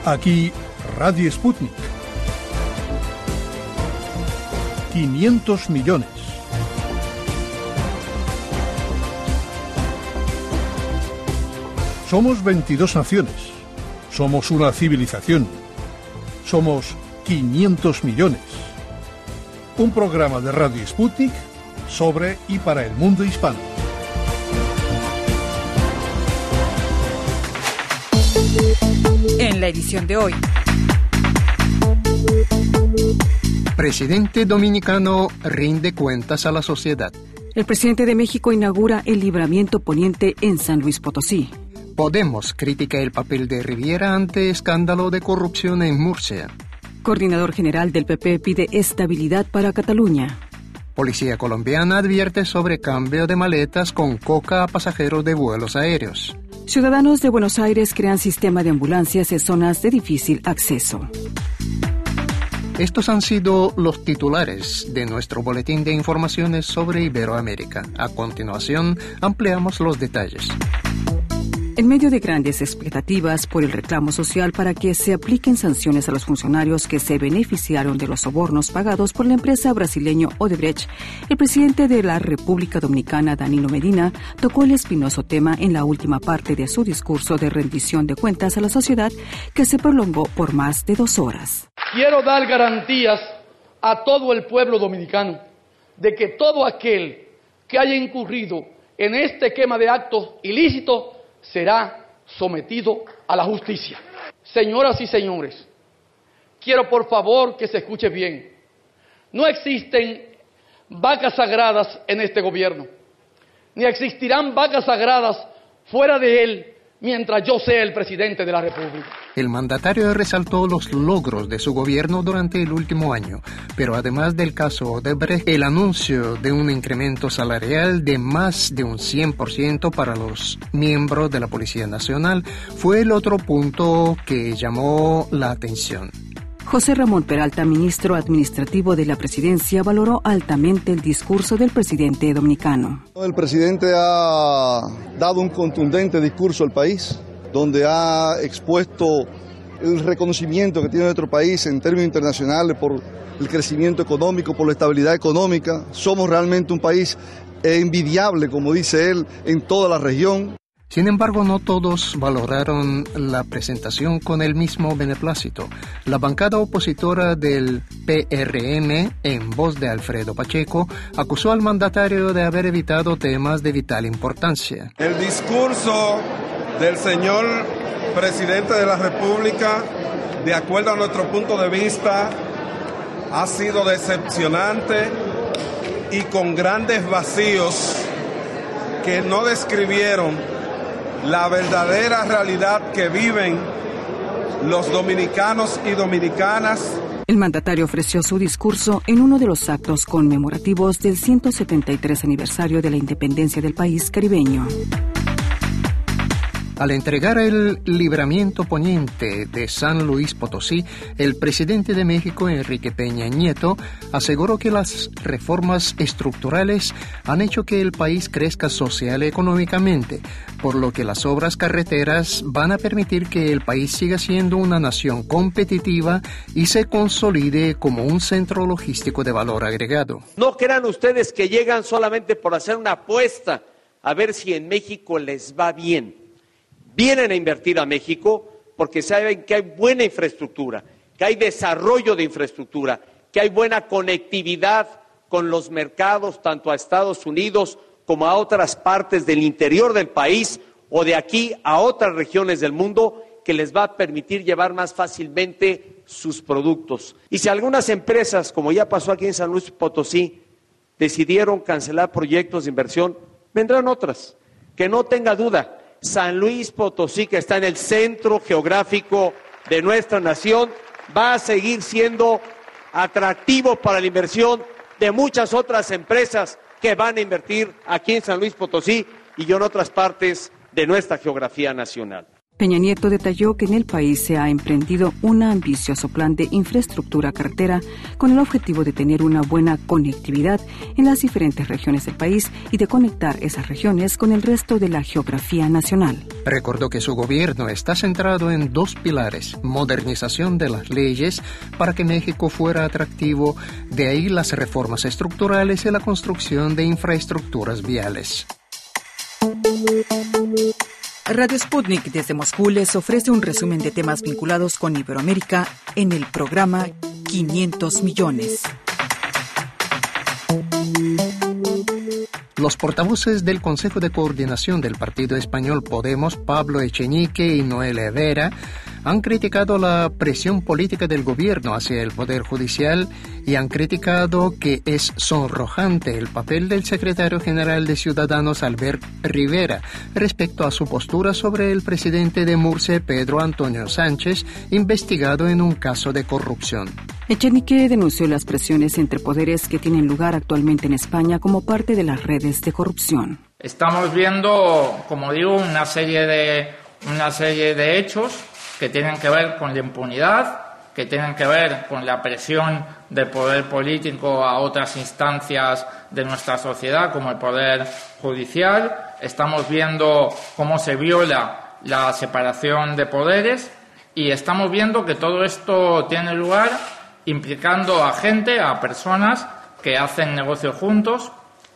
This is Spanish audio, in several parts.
Aquí Radio Sputnik. 500 millones. Somos 22 naciones. Somos una civilización. Somos 500 millones. Un programa de Radio Sputnik sobre y para el mundo hispano. En la edición de hoy. Presidente dominicano rinde cuentas a la sociedad. El presidente de México inaugura el libramiento poniente en San Luis Potosí. Podemos critica el papel de Riviera ante escándalo de corrupción en Murcia. Coordinador general del PP pide estabilidad para Cataluña. Policía colombiana advierte sobre cambio de maletas con coca a pasajeros de vuelos aéreos. Ciudadanos de Buenos Aires crean sistema de ambulancias en zonas de difícil acceso. Estos han sido los titulares de nuestro boletín de informaciones sobre Iberoamérica. A continuación, ampliamos los detalles. En medio de grandes expectativas por el reclamo social para que se apliquen sanciones a los funcionarios que se beneficiaron de los sobornos pagados por la empresa brasileña Odebrecht, el presidente de la República Dominicana, Danilo Medina, tocó el espinoso tema en la última parte de su discurso de rendición de cuentas a la sociedad, que se prolongó por más de 2 horas. Quiero dar garantías a todo el pueblo dominicano de que todo aquel que haya incurrido en este esquema de actos ilícitos será sometido a la justicia. Señoras y señores, quiero por favor que se escuche bien. No existen vacas sagradas en este gobierno, ni existirán vacas sagradas fuera de él mientras yo sea el presidente de la República. El mandatario resaltó los logros de su gobierno durante el último año, pero además del caso Odebrecht, el anuncio de un incremento salarial de más de un 100% para los miembros de la Policía Nacional fue el otro punto que llamó la atención. José Ramón Peralta, ministro administrativo de la Presidencia, valoró altamente el discurso del presidente dominicano. El presidente ha dado un contundente discurso al país, donde ha expuesto el reconocimiento que tiene nuestro país en términos internacionales por el crecimiento económico, por la estabilidad económica. Somos realmente un país envidiable, como dice él, en toda la región. Sin embargo, no todos valoraron la presentación con el mismo beneplácito. La bancada opositora del PRM, en voz de Alfredo Pacheco, acusó al mandatario de haber evitado temas de vital importancia. El discurso del señor presidente de la República, de acuerdo a nuestro punto de vista, ha sido decepcionante y con grandes vacíos que no describieron la verdadera realidad que viven los dominicanos y dominicanas. El mandatario ofreció su discurso en uno de los actos conmemorativos del 173 aniversario de la independencia del país caribeño. Al entregar el libramiento poniente de San Luis Potosí, el presidente de México, Enrique Peña Nieto, aseguró que las reformas estructurales han hecho que el país crezca social y económicamente, por lo que las obras carreteras van a permitir que el país siga siendo una nación competitiva y se consolide como un centro logístico de valor agregado. No crean ustedes que llegan solamente por hacer una apuesta a ver si en México les va bien. Vienen a invertir a México porque saben que hay buena infraestructura, que hay desarrollo de infraestructura, que hay buena conectividad con los mercados, tanto a Estados Unidos como a otras partes del interior del país o de aquí a otras regiones del mundo, que les va a permitir llevar más fácilmente sus productos. Y si algunas empresas, como ya pasó aquí en San Luis Potosí, decidieron cancelar proyectos de inversión, vendrán otras. Que no tenga duda, San Luis Potosí, que está en el centro geográfico de nuestra nación, va a seguir siendo atractivo para la inversión de muchas otras empresas que van a invertir aquí en San Luis Potosí y en otras partes de nuestra geografía nacional. Peña Nieto detalló que en el país se ha emprendido un ambicioso plan de infraestructura carretera con el objetivo de tener una buena conectividad en las diferentes regiones del país y de conectar esas regiones con el resto de la geografía nacional. Recordó que su gobierno está centrado en 2 pilares: modernización de las leyes para que México fuera atractivo, de ahí las reformas estructurales y la construcción de infraestructuras viales. Radio Sputnik desde Moscú les ofrece un resumen de temas vinculados con Iberoamérica en el programa 500 millones. Los portavoces del Consejo de Coordinación del Partido Español Podemos, Pablo Echenique y Noel Herrera, han criticado la presión política del gobierno hacia el Poder Judicial y han criticado que es sonrojante el papel del secretario general de Ciudadanos, Albert Rivera, respecto a su postura sobre el presidente de Murcia, Pedro Antonio Sánchez, investigado en un caso de corrupción. Echenique denunció las presiones entre poderes que tienen lugar actualmente en España como parte de las redes de corrupción. Estamos viendo, como digo, una serie de hechos que tienen que ver con la impunidad, que tienen que ver con la presión del poder político a otras instancias de nuestra sociedad, como el poder judicial. Estamos viendo cómo se viola la separación de poderes y estamos viendo que todo esto tiene lugar implicando a gente, a personas que hacen negocio juntos,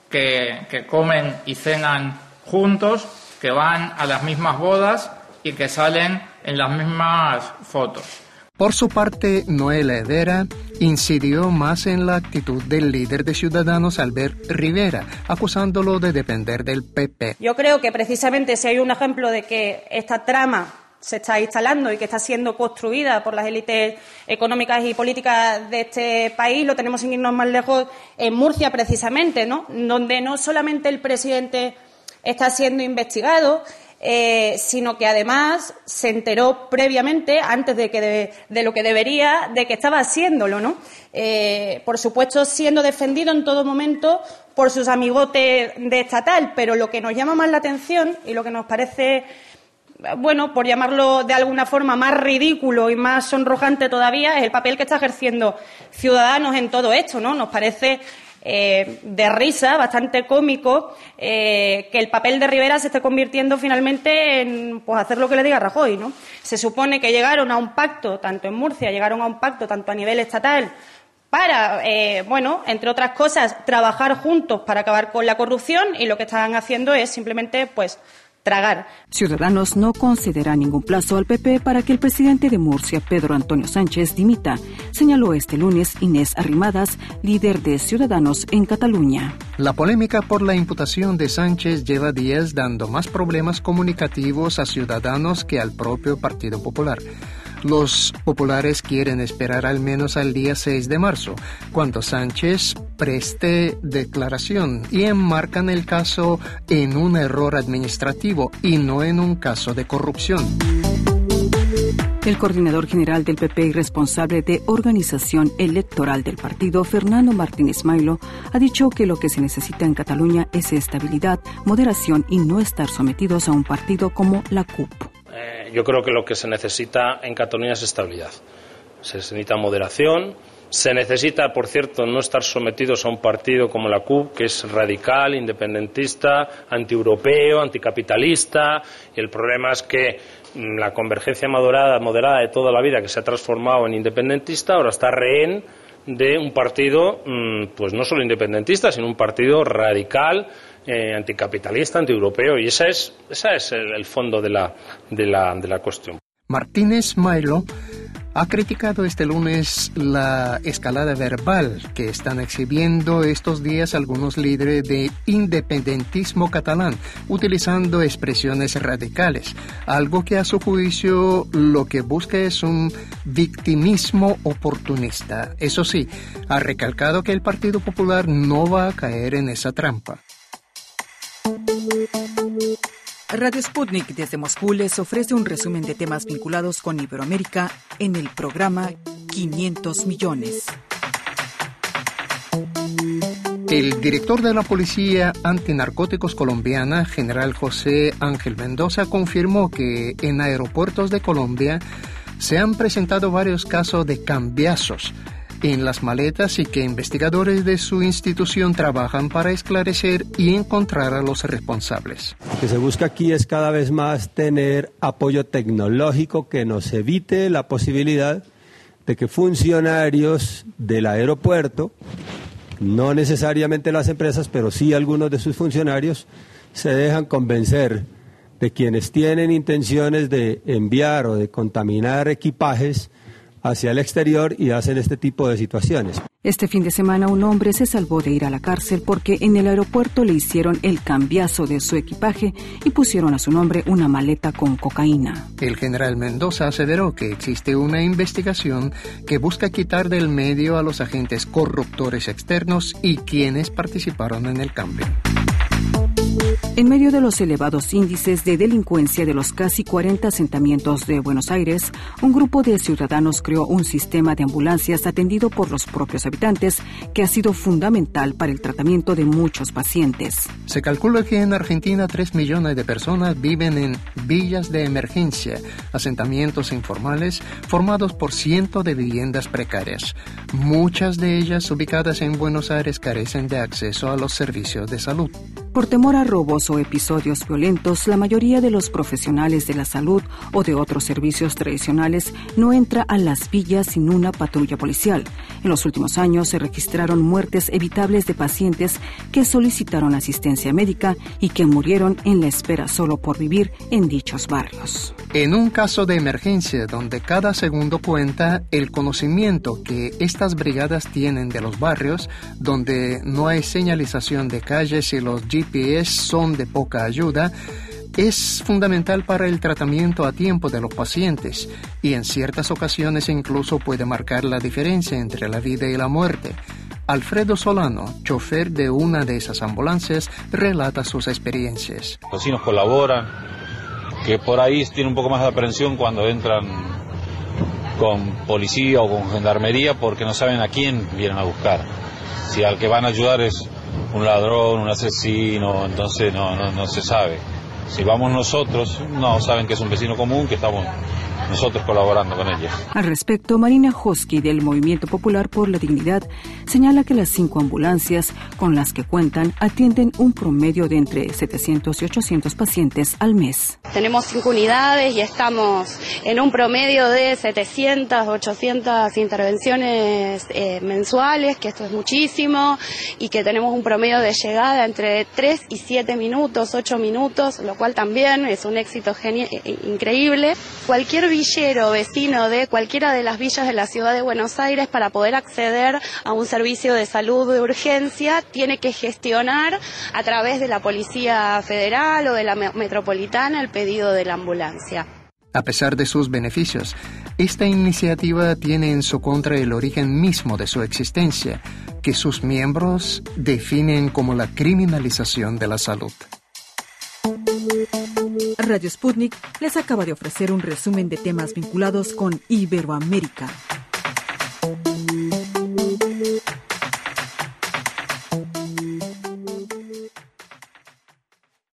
que comen y cenan juntos, que van a las mismas bodas y que salen en las mismas fotos. Por su parte, Noel Herrera incidió más en la actitud del líder de Ciudadanos, Albert Rivera, acusándolo de depender del PP. Yo creo que precisamente si hay un ejemplo de que esta trama se está instalando y que está siendo construida por las élites económicas y políticas de este país, lo tenemos sin irnos más lejos en Murcia precisamente, ¿no? Donde no solamente el presidente está siendo investigado, sino que además se enteró previamente, antes de lo que debería, de que estaba haciéndolo, ¿no? Por supuesto, siendo defendido en todo momento por sus amigotes de estatal, pero lo que nos llama más la atención y lo que nos parece, bueno, por llamarlo de alguna forma más ridículo y más sonrojante todavía, es el papel que está ejerciendo Ciudadanos en todo esto, ¿no? Nos parece de risa, bastante cómico, que el papel de Rivera se esté convirtiendo finalmente en pues hacer lo que le diga Rajoy, ¿no? Se supone que llegaron a un pacto, tanto en Murcia, llegaron a un pacto tanto a nivel estatal para, bueno, entre otras cosas, trabajar juntos para acabar con la corrupción, y lo que están haciendo es simplemente, pues, tragar. Ciudadanos no concederá ningún plazo al PP para que el presidente de Murcia, Pedro Antonio Sánchez, dimita, señaló este lunes Inés Arrimadas, líder de Ciudadanos en Cataluña. La polémica por la imputación de Sánchez lleva días dando más problemas comunicativos a Ciudadanos que al propio Partido Popular. Los populares quieren esperar al menos al día 6 de marzo, cuando Sánchez preste declaración, y enmarcan el caso en un error administrativo y no en un caso de corrupción. El coordinador general del PP y responsable de organización electoral del partido, Fernando Martínez Mailo, ha dicho que lo que se necesita en Cataluña es estabilidad, moderación y no estar sometidos a un partido como la CUP. Yo creo que lo que se necesita en Cataluña es estabilidad. Se necesita moderación. Se necesita, por cierto, no estar sometidos a un partido como la CUP, que es radical, independentista, antieuropeo, anticapitalista. Y el problema es que la convergencia moderada de toda la vida, que se ha transformado en independentista, ahora está rehén de un partido, pues no solo independentista, sino un partido radical, anticapitalista, antieuropeo, y ese es el fondo de la cuestión. Martínez Mailo ha criticado este lunes la escalada verbal que están exhibiendo estos días algunos líderes de independentismo catalán, utilizando expresiones radicales, algo que a su juicio lo que busca es un victimismo oportunista. Eso sí, ha recalcado que el Partido Popular no va a caer en esa trampa. Radio Sputnik desde Moscú les ofrece un resumen de temas vinculados con Iberoamérica en el programa 500 millones. El director de la Policía Antinarcóticos colombiana, general José Ángel Mendoza, confirmó que en aeropuertos de Colombia se han presentado varios casos de cambiazos en las maletas y que investigadores de su institución trabajan para esclarecer y encontrar a los responsables. Lo que se busca aquí es cada vez más tener apoyo tecnológico que nos evite la posibilidad de que funcionarios del aeropuerto, no necesariamente las empresas, pero sí algunos de sus funcionarios, se dejan convencer de quienes tienen intenciones de enviar o de contaminar equipajes hacia el exterior y hacen este tipo de situaciones. Este fin de semana un hombre se salvó de ir a la cárcel porque en el aeropuerto le hicieron el cambiazo de su equipaje y pusieron a su nombre una maleta con cocaína. El general Mendoza aseveró que existe una investigación que busca quitar del medio a los agentes corruptores externos y quienes participaron en el cambio. En medio de los elevados índices de delincuencia de los casi 40 asentamientos de Buenos Aires, un grupo de ciudadanos creó un sistema de ambulancias atendido por los propios habitantes que ha sido fundamental para el tratamiento de muchos pacientes. Se calcula que en Argentina 3 millones de personas viven en villas de emergencia, asentamientos informales formados por cientos de viviendas precarias. Muchas de ellas ubicadas en Buenos Aires carecen de acceso a los servicios de salud. Por temor a robos o episodios violentos, la mayoría de los profesionales de la salud o de otros servicios tradicionales no entra a las villas sin una patrulla policial. En los últimos años se registraron muertes evitables de pacientes que solicitaron asistencia médica y que murieron en la espera solo por vivir en dichos barrios. En un caso de emergencia donde cada segundo cuenta, el conocimiento que estas brigadas tienen de los barrios, donde no hay señalización de calles y los GPS son de poca ayuda, es fundamental para el tratamiento a tiempo de los pacientes y en ciertas ocasiones incluso puede marcar la diferencia entre la vida y la muerte. Alfredo Solano, chofer de una de esas ambulancias, relata sus experiencias. Los vecinos colaboran, que por ahí tienen un poco más de aprensión cuando entran con policía o con gendarmería porque no saben a quién vienen a buscar. Si al que van a ayudar es un ladrón, un asesino, entonces no se sabe. Si vamos nosotros, no, saben que es un vecino común, que estamos nosotros colaborando con ellos. Al respecto, Marina Hosky del Movimiento Popular por la Dignidad señala que las 5 ambulancias con las que cuentan atienden un promedio de entre 700 y 800 pacientes al mes. Tenemos 5 unidades y estamos en un promedio de 700, 800 intervenciones mensuales, que esto es muchísimo, y que tenemos un promedio de llegada entre 3 y 7 minutos, 8 minutos, lo cual también es un éxito increíble. Cualquier villero vecino de cualquiera de las villas de la ciudad de Buenos Aires, para poder acceder a un servicio de salud de urgencia, tiene que gestionar a través de la Policía Federal o de la Metropolitana el pedido de la ambulancia. A pesar de sus beneficios, esta iniciativa tiene en su contra el origen mismo de su existencia, que sus miembros definen como la criminalización de la salud. Radio Sputnik les acaba de ofrecer un resumen de temas vinculados con Iberoamérica.